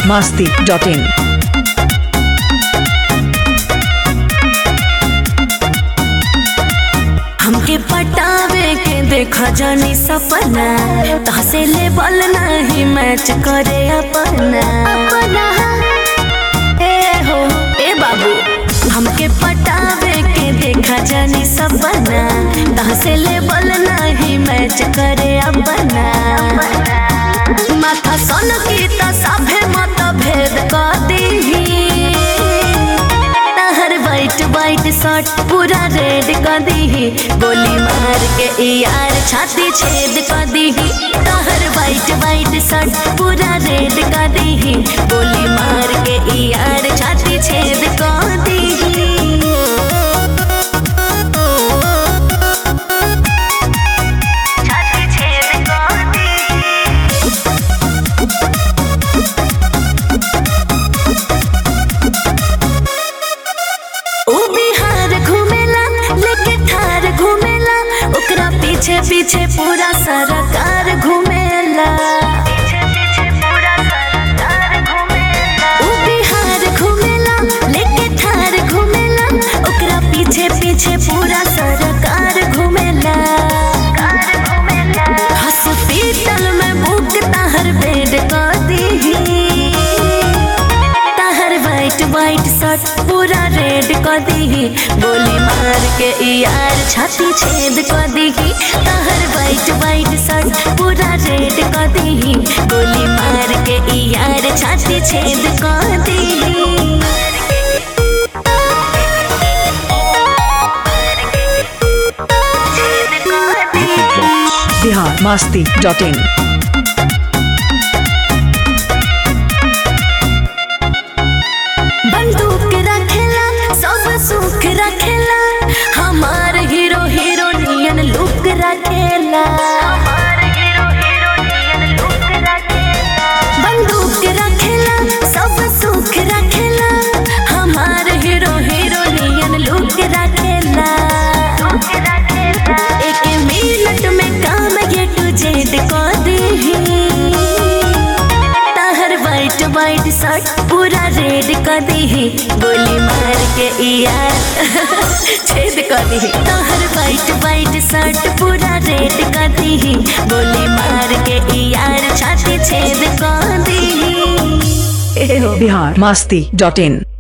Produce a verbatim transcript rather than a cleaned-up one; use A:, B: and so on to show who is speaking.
A: masti dot in.
B: हमके पटावे के देखा जानी सपना तहसे ले बल नहीं मैच करे अपना अपना ए हो ए बाबू हमके पटावे के देखा जानी सपना तहसे ले बल नहीं मैच करे अपना माथा सन की त सभे मत भेद कर दी वाइट वाइट शर्ट पूरा रेड कर दी गोली मार के यार छाती छेद कर दी तहर वाइट वाइट शर्ट पूरा रेड कर दी गोली मार के यार छाती छेद कर दी पीछे पीछे पूरा सरकार घूमेला ऊ बिहार घूमेला लेके थार घूमेला ओकरा पीछे पीछे पूरा सरकार घूमेला हॉस्पिटल में बुक ताहर बेड कर दी ताहर वाइट वाइट शर्ट पूरा रेड कर दी गोली मार के यार छाती छेद कर दी ताहर वाइट वाइट शर्ट पूरा रेड कर दी गोली मार के यार छाती छेद कर दी
A: Bihar masti dot in.
B: बंदूक रखेला सब सुख रखेला हमार हीरो हीरोइन लुक रखेला बंदूक रखेला सब सुख रखेला हमार हीरो हीरोइन लुक रखेला एक मिनट में काम ये टू जेड कर दी ताहर वाइट वाइट शर्ट पूरा रेड कर दी गोली मार के यार छेद कर दी ताहर वाइट वाइट शर्ट पूरा रेड कर दी गोली मार के यार छाती छेद कर दी
A: Bihar masti dot in.